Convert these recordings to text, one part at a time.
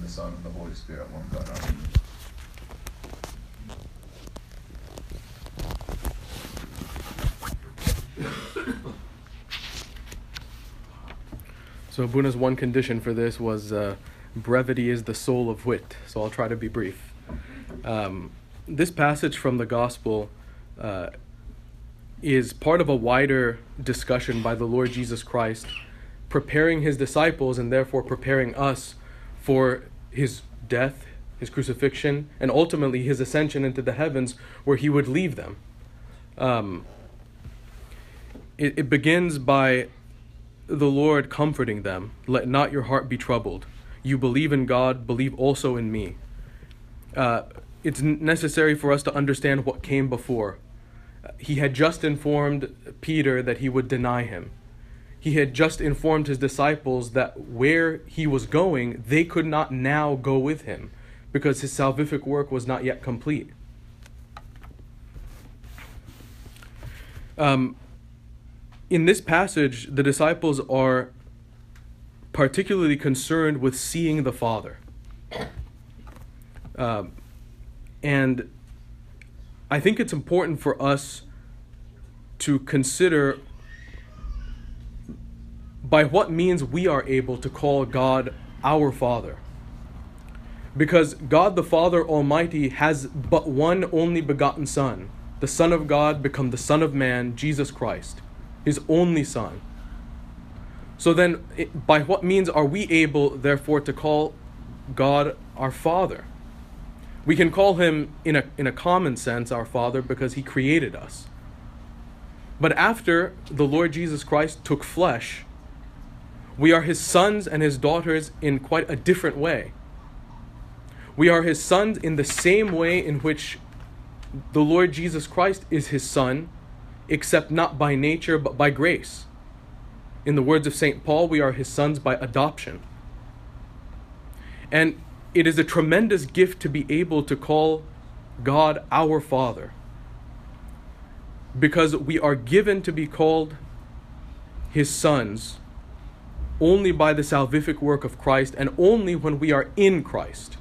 Son, and the Holy Spirit, one God. Amen. So Abuna's one condition for this was brevity is the soul of wit. So I'll try to be brief. This passage from the Gospel is part of a wider discussion by the Lord Jesus Christ, preparing his disciples and therefore preparing us for his death, his crucifixion, and ultimately his ascension into the heavens where he would leave them. It begins by the Lord comforting them. Let not your heart be troubled. You believe in God, believe also in me. It's necessary for us to understand what came before. He had just informed Peter that he would deny him. He had just informed his disciples that where he was going, they could not now go with him because his salvific work was not yet complete. In this passage, the disciples are particularly concerned with seeing the Father. And I think it's important for us to consider by what means we are able to call God our Father. Because God the Father Almighty has but one only begotten Son, the Son of God become the Son of Man, Jesus Christ, his only Son. So then, by what means are we able, therefore, to call God our Father? We can call him, in a common sense, our Father because he created us. But after the Lord Jesus Christ took flesh, we are his sons and his daughters in quite a different way. We are his sons in the same way in which the Lord Jesus Christ is his Son, except not by nature but by grace. In the words of St. Paul, we are his sons by adoption. And it is a tremendous gift to be able to call God our Father, because we are given to be called his sons only by the salvific work of Christ and only when we are in Christ.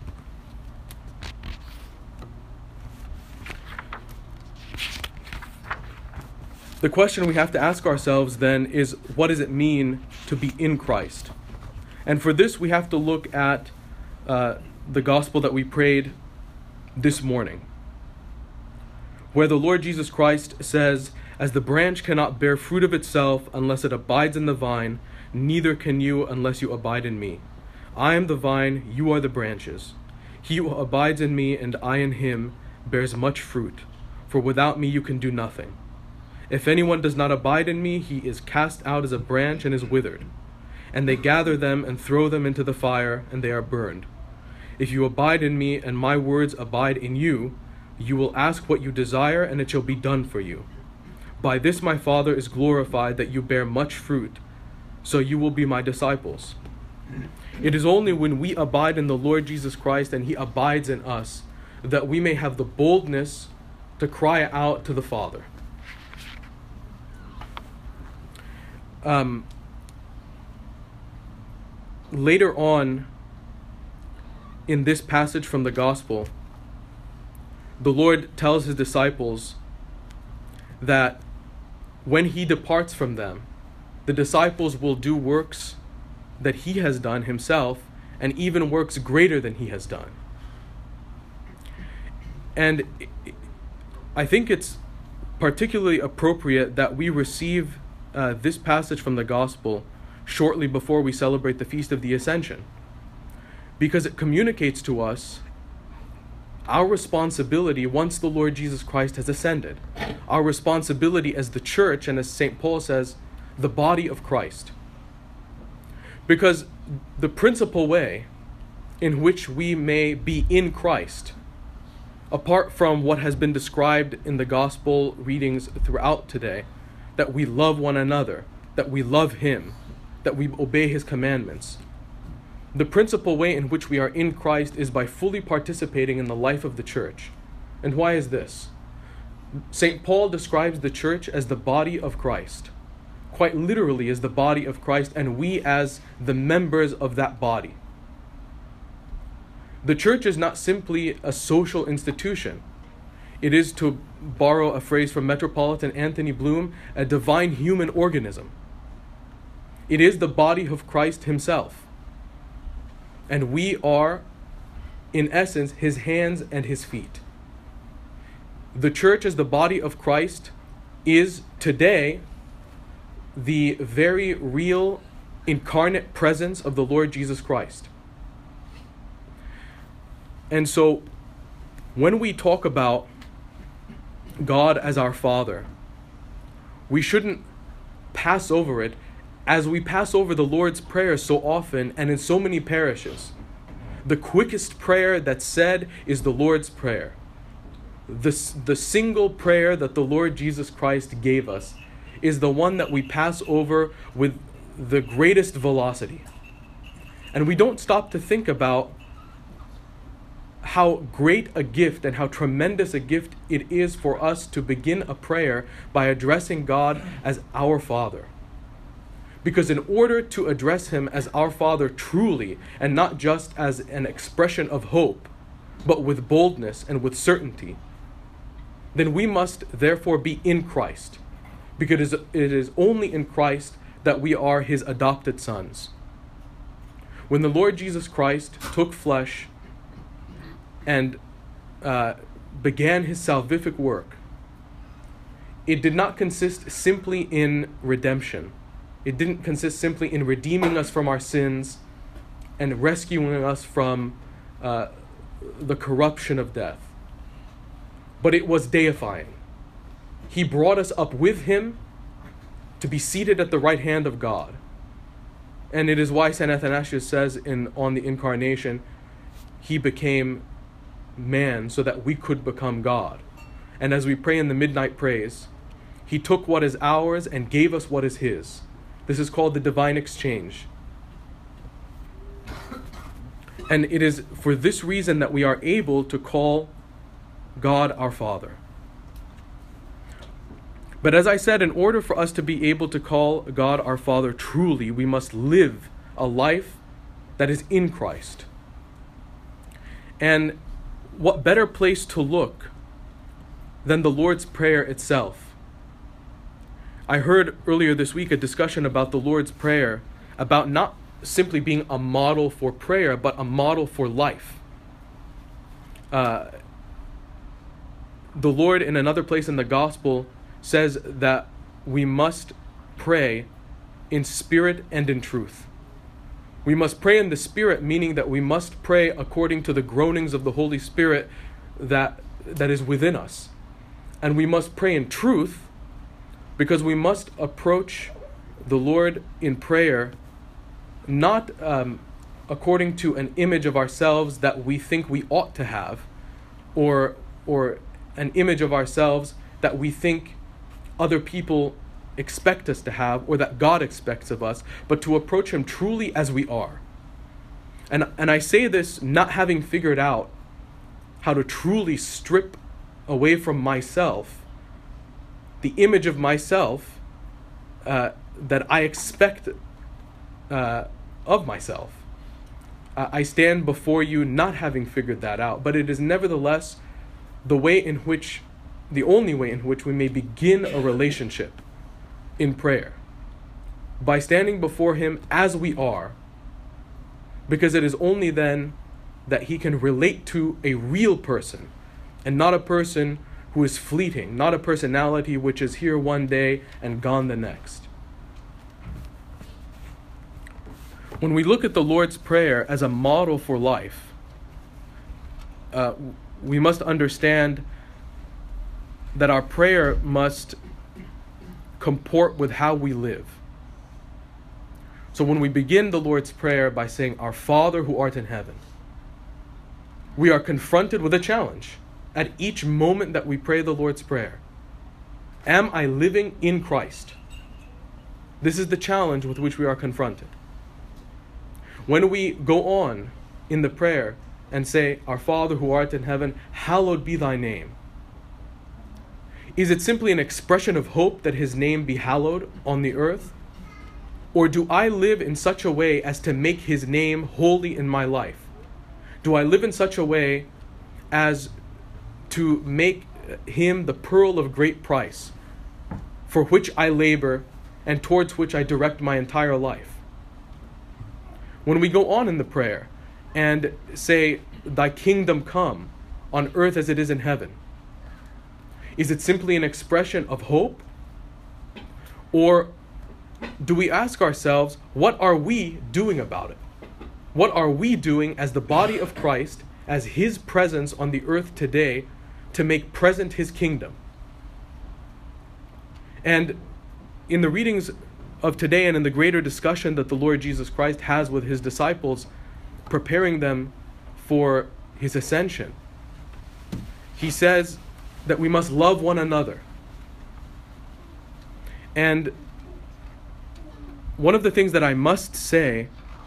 The question we have to ask ourselves then is, what does it mean to be in Christ? And for this we have to look at the gospel that we prayed this morning, where the Lord Jesus Christ says, "As the branch cannot bear fruit of itself unless it abides in the vine, neither can you unless you abide in me. I am the vine, you are the branches. He who abides in me and I in him bears much fruit, for without me you can do nothing. If anyone does not abide in me, he is cast out as a branch and is withered. And they gather them and throw them into the fire, and they are burned. If you abide in me, and my words abide in you, you will ask what you desire, and it shall be done for you. By this my Father is glorified, that you bear much fruit, so you will be my disciples." It is only when we abide in the Lord Jesus Christ and he abides in us that we may have the boldness to cry out to the Father. Later on in this passage from the gospel, the Lord tells his disciples that when he departs from them, the disciples will do works that he has done himself, and even works greater than he has done. And I think it's particularly appropriate that we receive this passage from the gospel shortly before we celebrate the Feast of the Ascension, because it communicates to us our responsibility once the Lord Jesus Christ has ascended, our responsibility as the church, and as St. Paul says, the body of Christ. Because the principal way in which we may be in Christ, apart from what has been described in the gospel readings throughout today, that we love one another, that we love him, that we obey his commandments. The principal way in which we are in Christ is by fully participating in the life of the church. And why is this? St. Paul describes the church as the body of Christ, quite literally as the body of Christ, and we as the members of that body. The church is not simply a social institution. It is, to borrow a phrase from Metropolitan Anthony Bloom, a divine human organism. It is the body of Christ himself. And we are, in essence, his hands and his feet. The church as the body of Christ is today the very real incarnate presence of the Lord Jesus Christ. And so when we talk about God as our Father, we shouldn't pass over it as we pass over the Lord's Prayer so often and in so many parishes. The quickest prayer that's said is the Lord's Prayer. The single prayer that the Lord Jesus Christ gave us is the one that we pass over with the greatest velocity. And we don't stop to think about how great a gift and how tremendous a gift it is for us to begin a prayer by addressing God as our Father. Because in order to address him as our Father truly, and not just as an expression of hope, but with boldness and with certainty, then we must therefore be in Christ. Because it is only in Christ that we are his adopted sons. When the Lord Jesus Christ took flesh and began his salvific work, it did not consist simply in redemption. It didn't consist simply in redeeming us from our sins and rescuing us from the corruption of death. But it was deifying. He brought us up with him to be seated at the right hand of God. And it is why St. Athanasius says on the Incarnation, he became man so that we could become God. And as we pray in the midnight praise, he took what is ours and gave us what is his. This is called the divine exchange. And it is for this reason that we are able to call God our Father. But as I said, in order for us to be able to call God our Father truly, we must live a life that is in Christ. And what better place to look than the Lord's Prayer itself? I heard earlier this week a discussion about the Lord's Prayer, about not simply being a model for prayer, but a model for life. The Lord, in another place in the Gospel, says that we must pray in spirit and in truth. We must pray in the Spirit, meaning that we must pray according to the groanings of the Holy Spirit that is within us. And we must pray in truth, because we must approach the Lord in prayer not according to an image of ourselves that we think we ought to have, or an image of ourselves that we think other people expect us to have, or that God expects of us, but to approach him truly as we are. And I say this not having figured out how to truly strip away from myself the image of myself that I expect of myself. I stand before you not having figured that out, but it is nevertheless the only way in which we may begin a relationship in prayer, by standing before him as we are, because it is only then that he can relate to a real person, and not a person who is fleeting, not a personality which is here one day and gone the next. When we look at the Lord's Prayer as a model for life, we must understand that our prayer must comport with how we live. So when we begin the Lord's Prayer by saying, "Our Father who art in heaven," we are confronted with a challenge at each moment that we pray the Lord's Prayer. Am I living in Christ? This is the challenge with which we are confronted. When we go on in the prayer and say, "Our Father who art in heaven, hallowed be thy name," is it simply an expression of hope that his name be hallowed on the earth? Or do I live in such a way as to make his name holy in my life? Do I live in such a way as to make him the pearl of great price, for which I labor and towards which I direct my entire life? When we go on in the prayer and say, "Thy kingdom come on earth as it is in heaven," is it simply an expression of hope? Or do we ask ourselves, what are we doing about it? What are we doing as the body of Christ, as his presence on the earth today, to make present his kingdom? And in the readings of today and in the greater discussion that the Lord Jesus Christ has with his disciples, preparing them for his ascension, he says that we must love one another. And one of the things that I must say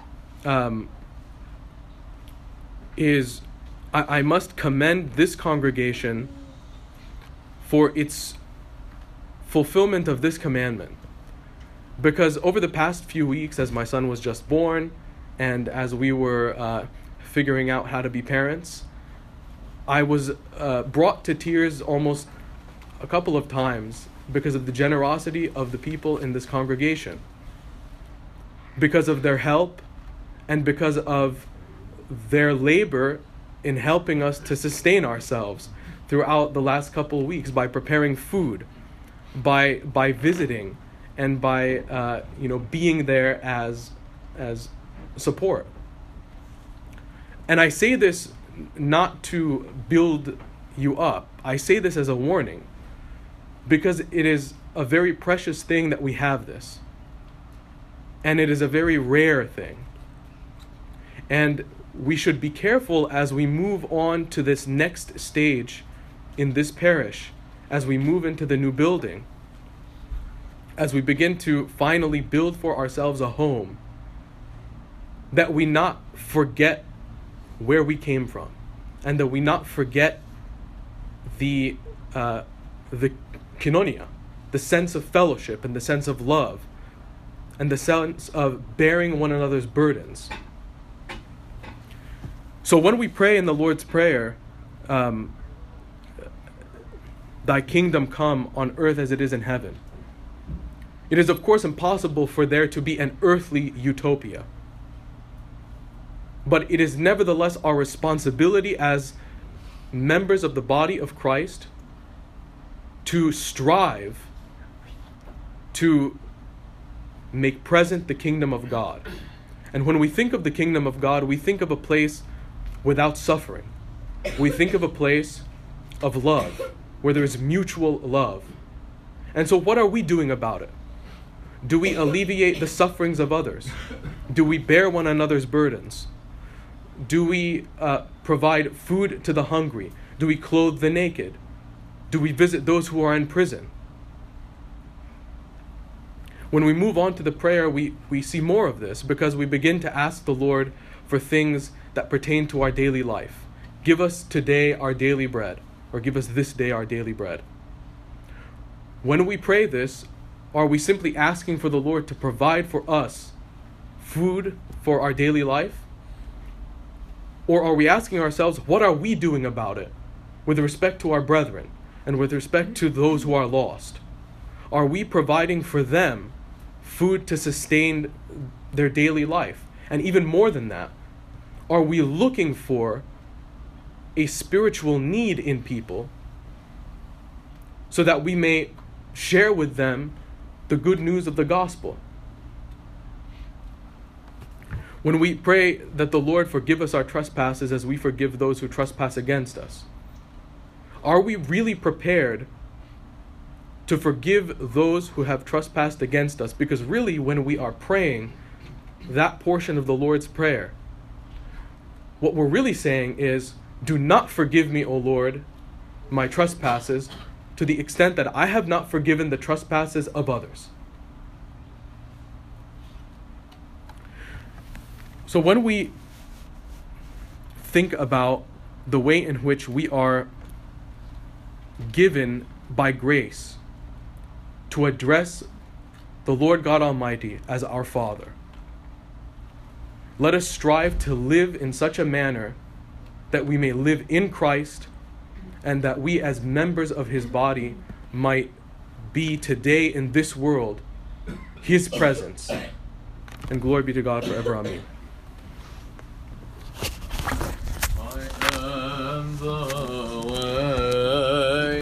is I must commend this congregation for its fulfillment of this commandment. Because over the past few weeks, as my son was just born, and as we were figuring out how to be parents, I was brought to tears almost a couple of times because of the generosity of the people in this congregation, because of their help, and because of their labor in helping us to sustain ourselves throughout the last couple of weeks by preparing food, by visiting, and by being there as support. And I say this not to build you up. I say this as a warning, because it is a very precious thing that we have this. And it is a very rare thing. And we should be careful as we move on to this next stage in this parish, as we move into the new building, as we begin to finally build for ourselves a home, that we not forget where we came from, and that we not forget the koinonia, the sense of fellowship and the sense of love, and the sense of bearing one another's burdens. So when we pray in the Lord's Prayer, "Thy kingdom come on earth as it is in heaven," it is of course impossible for there to be an earthly utopia. But it is nevertheless our responsibility as members of the body of Christ to strive to make present the kingdom of God. And when we think of the kingdom of God, we think of a place without suffering. We think of a place of love, where there is mutual love. And so what are we doing about it? Do we alleviate the sufferings of others? Do we bear one another's burdens? Do we provide food to the hungry? Do we clothe the naked? Do we visit those who are in prison? When we move on to the prayer, we see more of this, because we begin to ask the Lord for things that pertain to our daily life. Give us today our daily bread, or give us this day our daily bread. When we pray this, are we simply asking for the Lord to provide for us food for our daily life? Or are we asking ourselves, what are we doing about it with respect to our brethren and with respect to those who are lost? Are we providing for them food to sustain their daily life? And even more than that, are we looking for a spiritual need in people so that we may share with them the good news of the gospel? When we pray that the Lord forgive us our trespasses as we forgive those who trespass against us, are we really prepared to forgive those who have trespassed against us? Because really, when we are praying that portion of the Lord's Prayer, what we're really saying is, do not forgive me, O Lord, my trespasses, to the extent that I have not forgiven the trespasses of others. So when we think about the way in which we are given by grace to address the Lord God Almighty as our Father, let us strive to live in such a manner that we may live in Christ, and that we as members of his body might be today in this world his presence. And glory be to God forever. Amen.